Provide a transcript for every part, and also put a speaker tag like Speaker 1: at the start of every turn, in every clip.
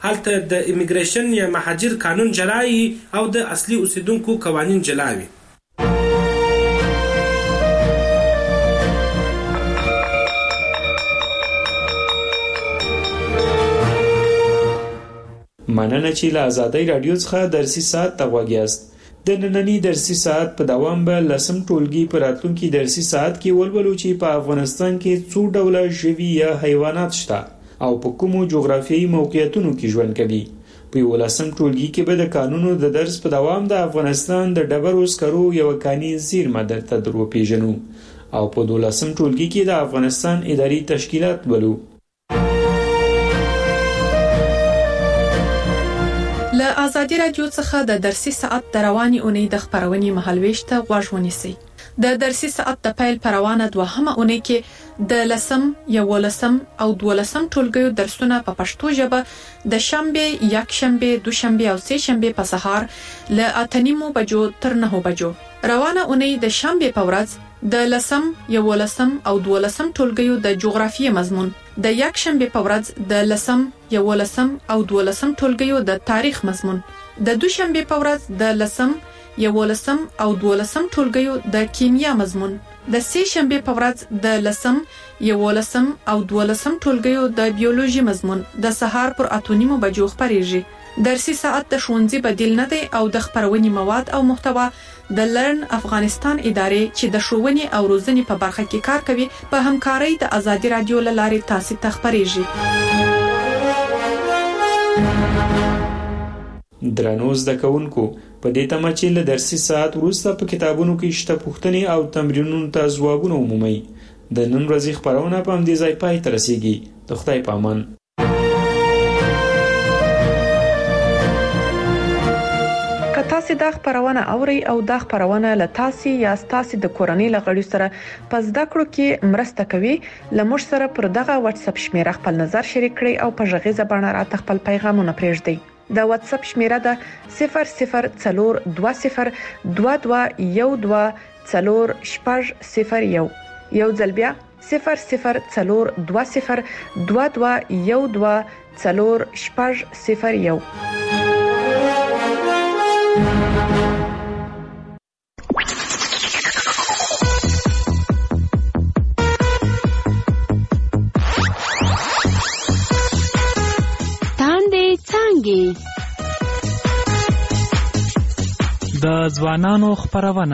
Speaker 1: هلته د امیګریشن یا مهاجر قانون جلایي او د اصلي اوسیدونکو قوانین جلاوي.
Speaker 2: مننه چې له آزادۍ رادیو څخه درسي ساعت ته غوږ یاست. د نننی درسي ساعت په دوام به 10 ټولګي په راتلونکي درسي ساعت کې ولولو چې په افغانستان کې څو ډوله ژوي یا حیوانات شته او په کومو جغرافیایي موقعیتونو کې ژوند کوي. په 11 ټولګي کې به د قانونو د درس په دوام د افغانستان د ډبرو سکرو یو کاني زیرمه درته دروپیژنو او په 12 ټولګي کې د افغانستان اداري تشکیلات ولو.
Speaker 3: له آزادي رادیو څخه د درسي ساعت د رواني اونۍ د خبرونې مهالويش ته غوږ ونیسئ. د درسي ساعت د پیل پر روانه دوهمه اونۍ کې د 10 11 او 12 ټولګیو درسونه په پښتو ژبه د شنبه، یکشنبه، دوشنبه او سه شنبه په سهار له 8:30 بجو تر 9 بجو. روانه اونۍ د شنبه په ورځ د 10 11 او 12 ټولګیو د جغرافیې مضمون، د یکشنبه په ورځ د 10 11 او 12 ټولګیو د تاریخ مضمون، د دوشنبه په ورځ د 10 11 او 12 ټولګیو د کیمیا مضمون، د سه شنبه په ورځ د 10 11 او 12 ټولګیو د بیولوژي مضمون د سهار پر 8:30 بجو خبريږي. درسي ساعت د ښوونځي بدیل نه دی او د خبرونې مواد او محتوا د لرن افغانستان ادارې چې د ښوونې او روزنې په برخه کې کار کوي په همکارۍ د آزادي رادیو له لارې تاسو ته خبريږي.
Speaker 2: درنو زده کوونکو، په دې تمه چې له درسي ساعت وروسته په کتابونو کې شته پوښتنې او تمرینونو ته ځوابونه ومومئ. د نن ورځې خبرونه په همدې ځای پای ته رسیږي. د خدای په امان.
Speaker 3: که تاسو دا خبرونه اورئ او دا خبرونه له تاسو یا تاسو د کورنۍ لغړي سره په زده کړو کې مرسته کوي، لمر سره پر دغه واتس اپ شمیره خپل نظر شریک کړئ او په ژغیزه باندې راته خپل پیغامونه پرېږدئ. د واتس اپ شمیره ده 00421214 یو ځل بیا 00421214.
Speaker 4: د ځوانانو خبرونه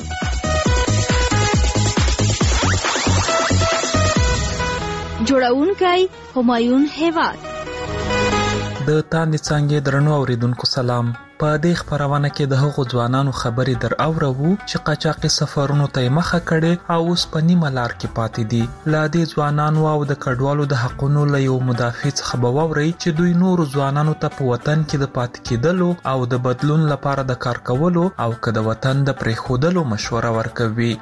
Speaker 5: جوړونکی همایون هیواد.
Speaker 4: د تاندې څنګه درنو اوریدونکو سلام. په دې خبرونه کې د هغو ځوانانو خبرې در اورو چې قاچاقي سفرونو ته مخه کړي او اوس په نیمه لار کې پاتې دي. لا دې ځوانانو او د کډوالو د حقونو له یو مدافع څخه بووري چې دوی نور ځوانانو ته په وطن کې د پاتې کېدلو او د بدلون لپاره د کار کولو او که د وطن د پرېښودلو مشوره ورکوي.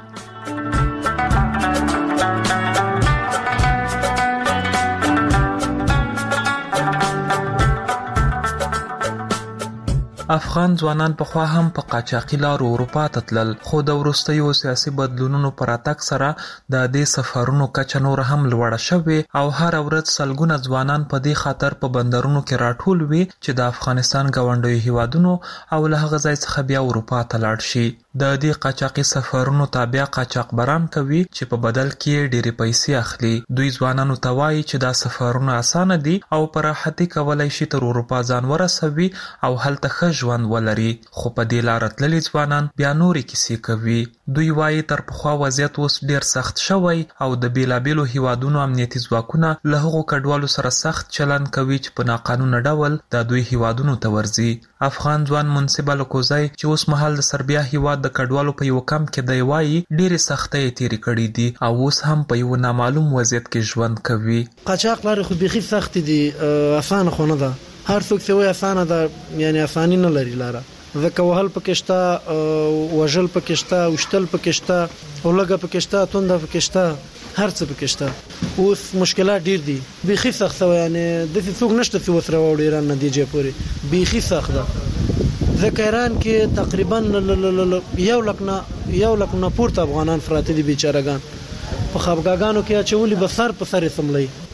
Speaker 4: افغان ځوانان په خوا هم په قاچاقي لارو اروپا ته تلل، خو د وروستیو سیاسي بدلونونو پر راتګ سره د دې سفرونو کچه نور هم لوړه شوې او هر ورځ سلګونه ځوانان په دې خاطر په بندرونو کې راټول وي چې د افغانستان ګاونډیو هیوادونو او له هغه ځای څخه بیا اروپا ته لاړ شي. د دې قاچاقي سفرونو تابع قاچاقبران کوي چې په بدل کې ډېرې پیسې اخلي. دوی ځوانانو ته وایي چې دا سفرونه اسانه دي او په راحتي کولای شي تر اروپا ځان ورسوي او هلته ښه ژوند ولري، خو په دې لار تللي ځوانان بیا نورې کیسې کوي. دوی وایي تر پخوا وضعیت اوس ډېر سخت شوی او د بیلابیلو هیوادونو امنیتي ځواکونه له هغو کډوالو سره سخت چلند کوي چې په ناقانونه ډول د دوی هیوادونو ته ورځي. افغان ځوان منصب الکوزی چې اوس مهال د سربیا هیواد د کډوالو په یو کمپ کې دی وایي ډېرې سختۍ تېرې کړې دي او اوس هم په یو نامعلوم وضعیت کې ژوند کوي.
Speaker 6: قاچاق لارې خو بیخي سخت دي، اسانه خو نه ده. هر څوک چې وایي اسانه ده، یعنی اساني نه لري لاره. ځکه وهل پکې شته، وژل پکې شته، وشتل پکې شته، اولګه پکې شته، تونده پکې شته، هر څه پکې شته. اوس مشکلات ډیر دي، بیخي سخت و. یعنی د څوک نشته چې وسره وړي ایران نتیجه پوري بیخي سخت ده. ځکه ایران کې تقریبا 1 لک نه پورته افغانان فراته دي بیچارهګان. په خپګاګانو کې اچولي به سر په سر سملي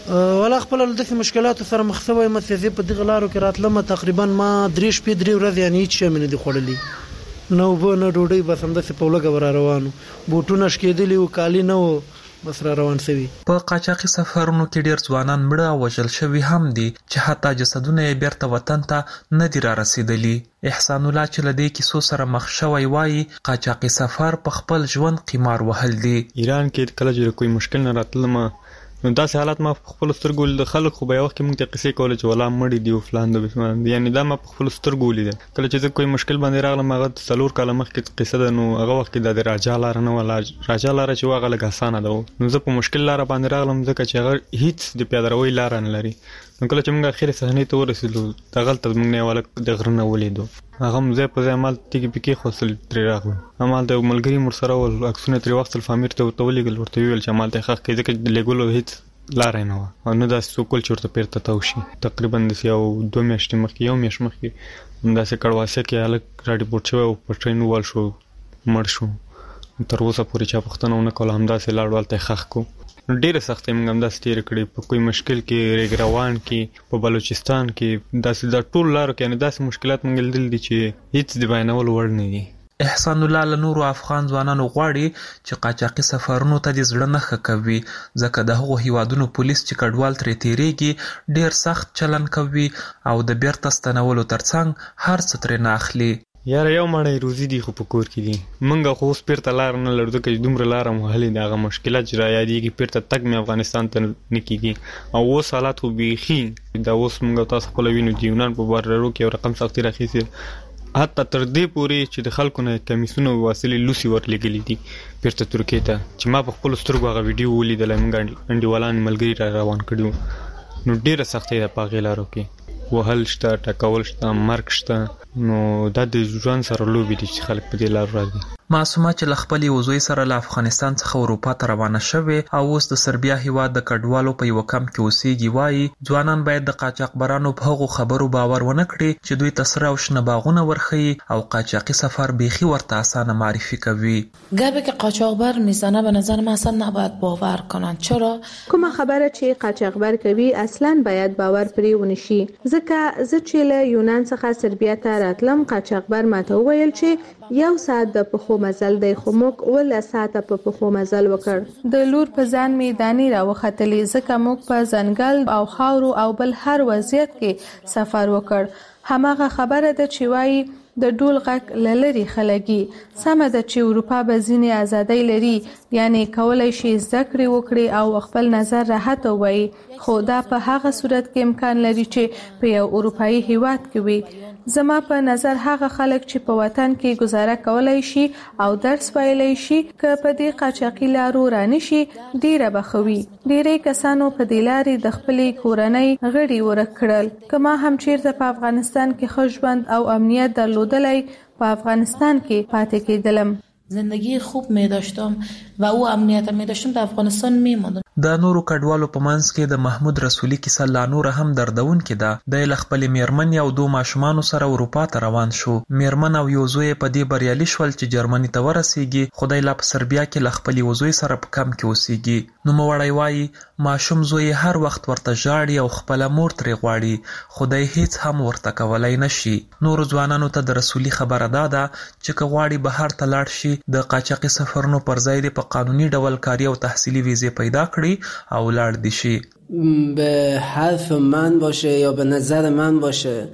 Speaker 6: ولا خپل د مشکلاتو سره مخ شوی مسیزي په دغه لارو کې راتلم تقریبا ما 3 ورځې یعنی هیڅ شی مې نه دی خوړلی نو به نه ډوډۍ بس همداسې په لږه روانو بوټونه شکېدلي وو کالي نه وو بس را روان شوي.
Speaker 4: په قاچاقي سفرونو کې ډیر ځوانان مړه او وژل شوي هم دي چې حتی جسدونه یې بیرته وطن ته نه دي را رسیدلي. احسان الله چې له دې کیسو سره مخ شوی وایي قاچاقي سفر په خپل ژوند قمار وهل دي.
Speaker 7: ایران کې کله چې کوئی مشکل نه راتلم نو داسې حالات ما په خپل سترګو د خلک خو به یو وخت کې موږ ته قصې کولې چې ولا مړي دي او فلان د بسمان دي یعنی دا ما په خپل سترګو ولیدل. کله چې زه کوئی مشکل باندې راغلم هغه 4 کاله مخکې قصه ده نو هغه وخت کې د راجا لار نه ولا راجا لار چې هغه لږ اسانه ده نو زه په مشکل لار باندې راغلم ځکه چې هغه هیڅ د پیادروي لار نه لري. نو کله چې موږ اخر صحنې ته ورسېدو د غلط موږ نه ولا د غرنه ولیدو هغه مزه په ځای مال تیګي پکې خوصل تر راغلو امال د ملګری مرسره ول عکسونه تر وخت الفامیر ته ولېګل ورته ویل چې مال ته حق کې ځکه لګولو هیڅ لار نه و نو دا سوکول چورته پیرته تاوشي تقریبا د یو 2 میاشتې مخکې یو میاشت مخکې دا سه کړواسه کې الګ راډي پورت شو او په ټرین وال شو مړ شو تر اوسه پورې چا پښتنه نه کول هم دا سه لاړ ولته خخ کو ډیره سخت موږ هم دا ستیر کړی په کوئی مشکل کې ریګروان کې په بلوچستان کې دا سه د ټول لارو کې نه داسې مشکلات موږ لیدل دي چې هیڅ دی بیانول وړ نه دي.
Speaker 4: احسان الله له نورو افغان ځوانانو غواړي چې قاچاقي سفرونو ته د زړه نه ښه کوي ځکه د هغو هیوادونو پولیس چې کډوال ترې تیریږي ډیر سخت چلن کوي او د بیرته ستنولو ترڅنګ هر څه ترې نه اخلي.
Speaker 7: یاره یو مړی روزي دی خو په کور کې دي منګه خو اوس پیرته لار نه لرو ځکه دومره لار مهلې د هغه مشکلات چې را یادېږي پیرته تګ مې افغانستان ته نه کېږي او اوس حالات خو بیخي دا اوس موږ تاسو خپل وینو د یونان په بارډرو کې یو رقم سختي راخیسي حتی تر دې پورې چې د خلکو نه کمیسونو واسطې لوسی ورلګلې دي پیرته ترکیه ته چې ما په خپل سترګو هغه ویډیو ولیدل موږ انډیوالان ملګری را روان کړیو نو ډیره سختي ده په غیلارو کې وهل شته ټکول شته مرګ شته نو دا د ژوند سره لوبي دي چې خلک په دې لار راځي.
Speaker 4: معصومه چې له خپل وزوی سره له افغانستان څخه اروپا ته روانه شوه او اوس د سربیا هیواد د کډوالو په یو کمپ کې اوسېږي وایي ځوانان باید د قاچاقبرانو په هغو خبرو باور ونه کړي چې دوی ته سره او شنه باغونه ورخي او قاچاقي سفر بیخي ورته اسانه معرفی کوي.
Speaker 8: گپی که قاچاقبر میزنه به نظر من اصلا نباید باور کنن. چرا؟
Speaker 9: کومه خبره چې قاچاقبر کوي اصلا باید باور پرې ونشي ځکه زه چې له یونان څخه سربیا ته راتلم قاچاقبر ماته وویل چې یو ساعت د پخو مزل دی خو موږ ول ساعت په پخو مزل وکړ د لور په ځان میداني راوختلې ځکه موږ په ځنګل او خاورو او بل هر وضعیت کې سفر وکړ. هماغه خبره ده چې وایي د ډول غک لری خلګي سمه ده چې اروپا به ځینې ازادۍ لري یعنی کولای شي ذکر وکړي او خپل نظر راحت وایي خو دا په هغه صورت کې امکان لري چې په یو اروپאי هیواد کې وي. زما په نظر هغه خلک چې په وطن کې گزاره کولای شي او درس ویلای شي که په دې قاچاقي لارو رانشي ډیره بخوي. ډیره کسانو په دې لارې د خپلې کورنۍ غړي ورکړل. کما هم چیرته په افغانستان کې ښه ژوند او امنیت درلودلای په افغانستان کې پاتې کېدلم.
Speaker 8: زندگی خوب می داشتم و او امنیت می داشتم در افغانستان می ماندم.
Speaker 4: د نورو کډوالو په منځ کې د محمود رسولي کیسه لا نور هم دردون کې ده. د خپل میرمن او 2 ماشومان سره اروپا ته روان شو. میرمن او یو زوی په دې بریالي شول چې جرمني ته ورسیږي. خدای لا په سربیا کې ل خپل وزوی سره په کم کې اوسېږي. نو موړی وایي ماشوم زوی هر وخت ورته ژاړي او خپل مور ترې غواړي. خدای هیڅ هم ورته کولای نشي. نور ځوانانو ته د رسولي خبره ده چې غواړي بهر ته لاړ شي د قاچاقي سفرونو پر ځای په قانوني ډول کاري او تحصیلي ویزه پیدا کړي او لاړ دي شي.
Speaker 10: به حرف من باشه یا به نظر من باشه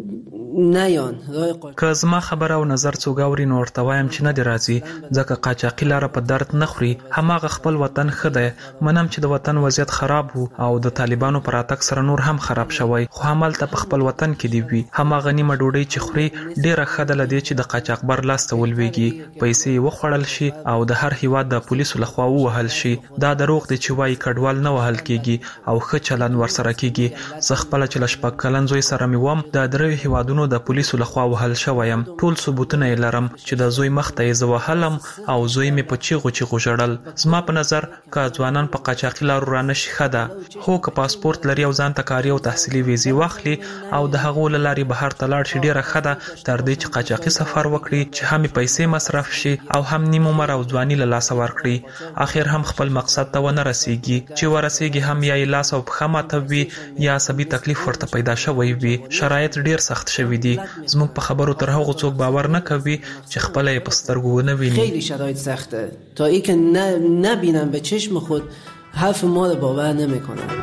Speaker 10: نیان
Speaker 4: که زما خبره او نظر څوک اوري نو ورته وایم چې نه دی راځي ځکه قاچاقي لاره په درد نه خوري. هماغه خپل وطن ښه دی. منم چې د وطن وضعیت خراب وو او د طالبانو پر راتګ سره نور هم خراب شوی خو همالته په خپل وطن کې دی وي. هماغه نیمه ډوډۍ چې خوري ډیره ښه ده له دې چې د قاچاقبر لاس ته ولویږي پیسې یې وخوړل شي او د هر هیواد د پولیسو لخوا ووهل شي. دا دروغ دی چې وایي کډوال نه وهل کېږي او ښه چلند ورسره کېږي. زه خپله چې له 6 کلن زوی سره مې وم د درېو هیوادونو د پولیسو لخوا وهل شویم. ټول ثبوتونه یې لرم چې د زوی مخ ته یې زه وهلم او زوی مې په چیغو چیغو ژړل. زما په نظر که ځوانان په قاچاقي لارو رانشي ښه ده، خو که پاسپورت لري او ځان ته کاري او تحصیلي ویزې واخلي او د هغو له لارې بهر ته لاړ شي ډېره ښه ده، تر دې چې قاچاقي سفر وکړي چې هم پیسې مصرف شي او هم نیم عمر او ځواني له لاسه ورکړي. اخر هم خپل مقصد ته ونه رسیږي. چې ورسیږي هم یا یې لاس او پښه ماته وي یا عصبي تکلیف ورته پیدا شوی وي. شرایط ډیر سخت شوي دي. زموږ په خبرو تر هغو څوک باور نه کوي چې خپله یې په سترګو ونه ویني.
Speaker 10: خیلی شرایط سخته تا ای که نبینم به چشم خود حرف ما رو باور نمیکنم.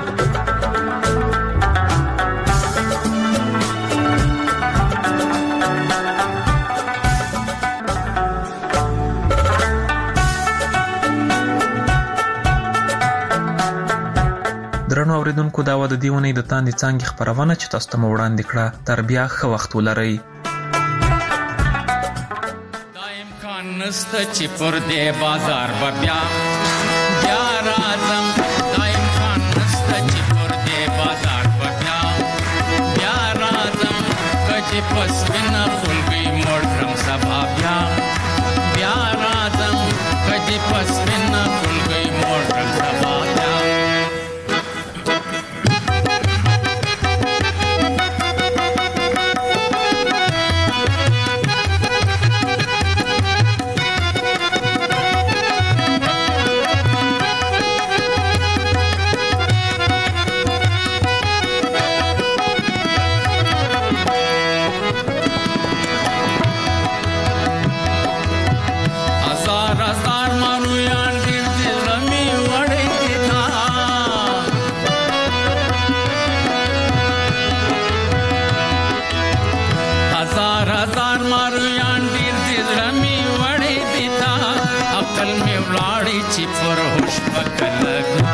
Speaker 4: درنو اوریدونکو، دا و د دې اونۍ د تاندې څانګې خپرونه چې تاسو ته مو وړاندې کړه. تر بیا ښه وخت ولرئ.
Speaker 11: دا امکان نسته چې پر دې بازار به بیا راځم. دا امکان نسته چې پر دې بازار به بیا راځم. که چې په سپینه خولګۍ موړ کړم سبا بیا راځم. که چې په سپینه خولګۍ موړ کړم سبا بیا. چې پر هوش پکلګ